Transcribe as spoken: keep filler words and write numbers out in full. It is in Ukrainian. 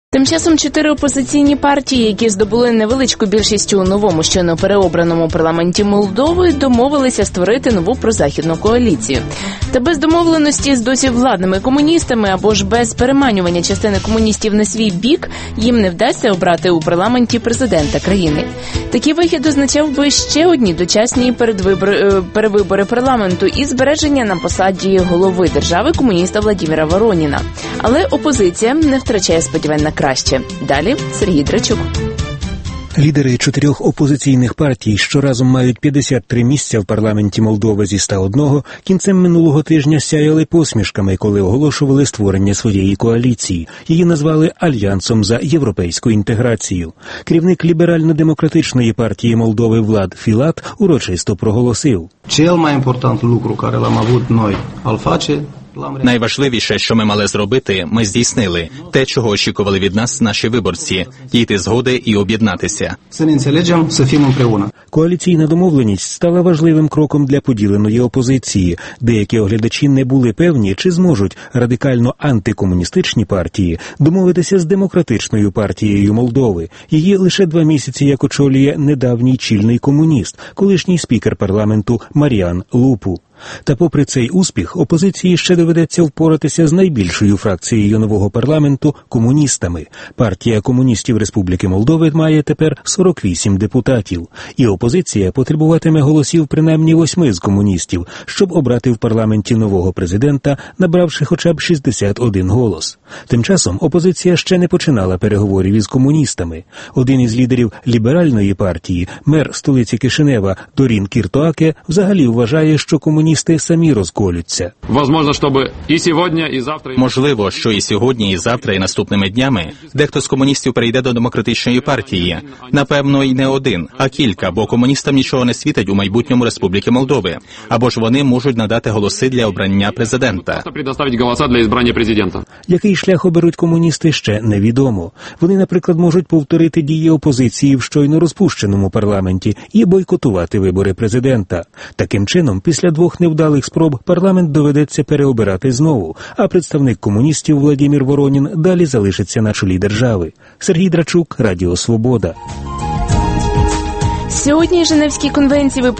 Тим часом чотири опозиційні партії, які здобули невеличку більшість у новому щойно переобраному парламенті Молдови, домовилися створити нову прозахідну коаліцію. Та без домовленості з досі владними комуністами або ж без переманювання частини комуністів на свій бік їм не вдасться обрати у парламенті президента країни. Такий вихід означав би ще одні дочасні передвибори, перевибори парламенту і збереження на посаді голови держави комуніста Владимира Вороніна. Але опозиція не втрачає сподівань на краще. Далі Сергій Драчук. Лідери чотирьох опозиційних партій, що разом мають п'ятдесят три місця в парламенті Молдови зі ста одного, кінцем минулого тижня сяяли посмішками, коли оголошували створення своєї коаліції. Її назвали Альянсом за європейську інтеграцію. Керівник ліберально-демократичної партії Молдови Влад Філат урочисто проголосив: Cel mai important lucru care l-am avut noi al face. Найважливіше, що ми мали зробити, ми здійснили. Те, чого очікували від нас наші виборці – дійти згоди і об'єднатися. Коаліційна домовленість стала важливим кроком для поділеної опозиції. Деякі оглядачі не були певні, чи зможуть радикально антикомуністичні партії домовитися з демократичною партією Молдови. Її лише два місяці як очолює недавній чільний комуніст, колишній спікер парламенту Маріан Лупу. Та попри цей успіх, опозиції ще доведеться впоратися з найбільшою фракцією нового парламенту – комуністами. Партія комуністів Республіки Молдови має тепер сорок вісім депутатів. І опозиція потребуватиме голосів принаймні восьми з комуністів, щоб обрати в парламенті нового президента, набравши хоча б шістдесят один голос. Тим часом опозиція ще не починала переговорів із комуністами. Один із лідерів ліберальної партії, мер столиці Кишинева Дорін Кіртоаке, взагалі вважає, що комуністи самі розколються. Можливо, що і сьогодні, і завтра, і наступними днями дехто з комуністів перейде до демократичної партії. Напевно, і не один, а кілька, бо комуністам нічого не світить у майбутньому Республіки Молдови. Або ж вони можуть надати голоси для обрання президента. Який шлях оберуть комуністи, ще невідомо. Вони, наприклад, можуть повторити дії опозиції в щойно розпущеному парламенті і бойкотувати вибори президента. Таким чином, після двох невдалих спроб парламент доведеться переобирати знову, а представник комуністів Владимир Воронін далі залишиться на чолі держави. Сергій Драчук, Радіо Свобода. Сьогодні Женевській конвенції